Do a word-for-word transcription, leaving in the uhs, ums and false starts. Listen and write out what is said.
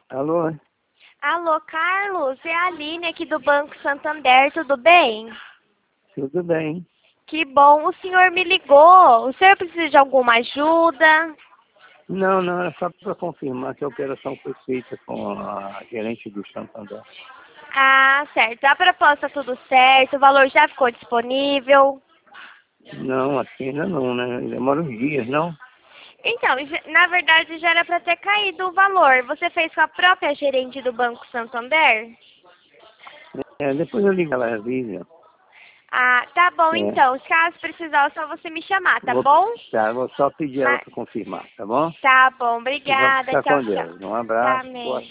Alô? Alô, Carlos, é a Aline aqui do Banco Santander, tudo bem? Tudo bem. Que bom, o senhor me ligou. O senhor precisa de alguma ajuda? Não, não, é só para confirmar que a operação foi feita com a gerente do Santander. Ah, certo. A proposta tudo certo, o valor já ficou disponível. Não, aqui ainda não, né? Demora uns dias, não? Então, já- na verdade já era para ter caído o valor. Você fez com a própria gerente do Banco Santander? É, depois eu ligo ela avisa. Ah, tá bom É, então. Caso precisar, é só você me chamar, tá vou, bom? tá, vou só pedir ela Mas, para confirmar, tá bom? tá bom, E vamos obrigada. ficar Tchau, com tchau. Deus. Um Tá, abraço, boa amém.